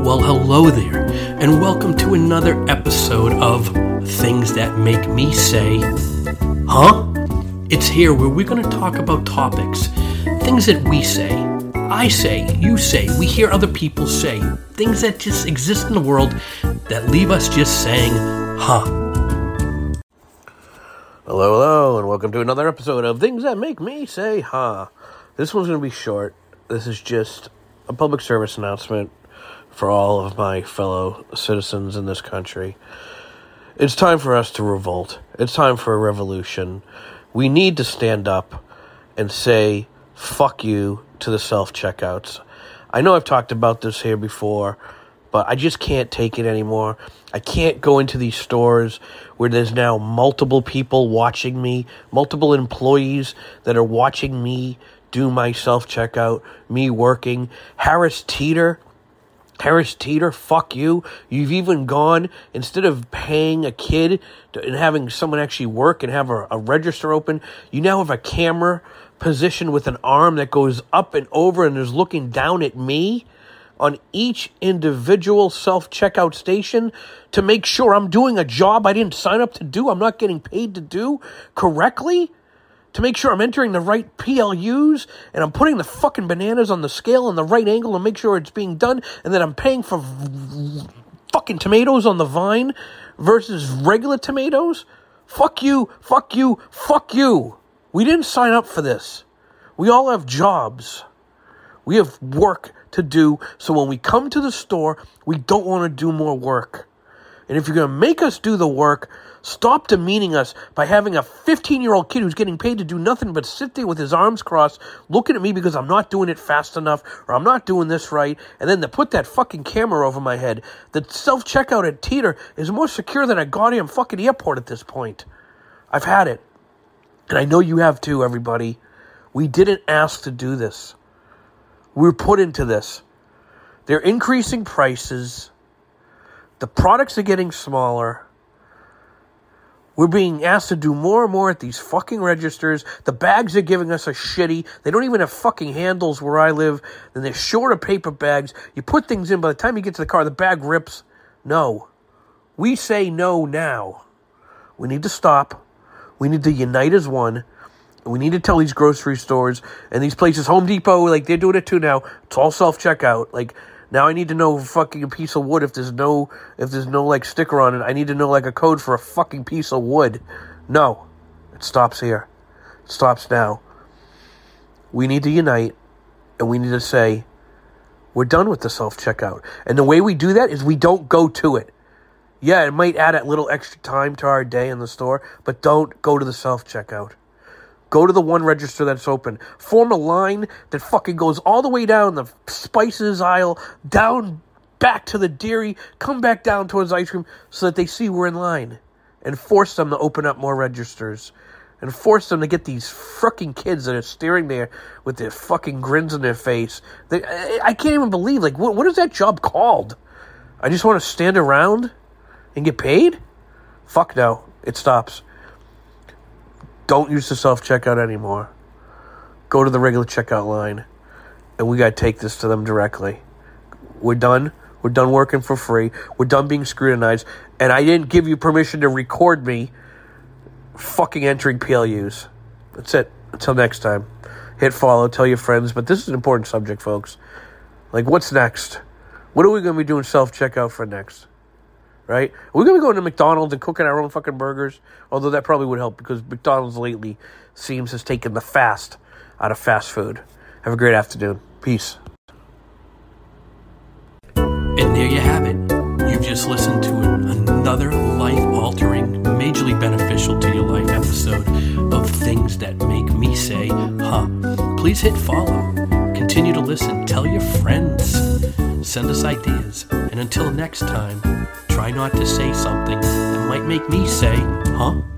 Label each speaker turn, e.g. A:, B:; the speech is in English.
A: Well, hello there, and welcome to another episode of Things That Make Me Say, Huh? It's here where we're going to talk about topics, things that we say, I say, you say, we hear other people say, things that just exist in the world that leave us just saying, huh. Hello, and welcome to another episode of Things That Make Me Say, huh. This one's going to be short. This is just a public service announcement for all of my fellow citizens in this country. It's time for us to revolt. It's time for a revolution. We need to stand up and say, fuck you to the self-checkouts. I know I've talked about this here before, but I just can't take it anymore. I can't go into these stores where there's now multiple people watching me, multiple employees that are watching me do my self-checkout, me working. Harris Teeter, fuck you. You've even gone, instead of paying a kid and having someone actually work and have a register open, you now have a camera positioned with an arm that goes up and over and is looking down at me on each individual self-checkout station to make sure I'm doing a job I didn't sign up to do, I'm not getting paid to do correctly, to make sure I'm entering the right PLUs, and I'm putting the fucking bananas on the scale in the right angle to make sure it's being done, and then I'm paying for fucking tomatoes on the vine versus regular tomatoes. Fuck you. We didn't sign up for this. We all have jobs. We have work to do, so when we come to the store, we don't want to do more work. And if you're going to make us do the work, stop demeaning us by having a 15-year-old kid who's getting paid to do nothing but sit there with his arms crossed, looking at me because I'm not doing it fast enough, or I'm not doing this right, and then to put that fucking camera over my head. The self-checkout at Teeter is more secure than a goddamn fucking airport at this point. I've had it. And I know you have too, everybody. We didn't ask to do this. We were put into this. They're increasing prices. The products are getting smaller. We're being asked to do more and more at these fucking registers. The bags are giving us a shitty. They don't even have fucking handles where I live. And they're short of paper bags. You put things in. By the time you get to the car, the bag rips. No. We say no now. We need to stop. We need to unite as one. And we need to tell these grocery stores and these places, Home Depot, like they're doing it too now. It's all self-checkout. Like, now I need to know fucking a piece of wood if there's no like sticker on it. I need to know like a code for a fucking piece of wood. No. It stops here. It stops now. We need to unite, and we need to say, we're done with the self-checkout. And the way we do that is we don't go to it. Yeah, it might add a little extra time to our day in the store, but don't go to the self-checkout. Go to the one register that's open. Form a line that fucking goes all the way down the spices aisle, down back to the dairy, come back down towards ice cream so that they see we're in line. And force them to open up more registers. And force them to get these fucking kids that are staring there with their fucking grins on their face. I can't even believe, like, what is that job called? I just want to stand around and get paid? Fuck no. It stops. Don't use the self-checkout anymore. Go to the regular checkout line. And we got to take this to them directly. We're done. We're done working for free. We're done being scrutinized. And I didn't give you permission to record me fucking entering PLUs. That's it. Until next time. Hit follow. Tell your friends. But this is an important subject, folks. Like, what's next? What are we going to be doing self-checkout for next? Right? We're going to be going to McDonald's and cooking our own fucking burgers. Although that probably would help because McDonald's lately seems has taken the fast out of fast food. Have a great afternoon. Peace. And there you have it. You've just listened to another life-altering, majorly beneficial to your life episode of Things That Make Me Say, huh. Please hit follow. Continue to listen. Tell your friends. Send us ideas. And until next time, try not to say something that might make me say, huh?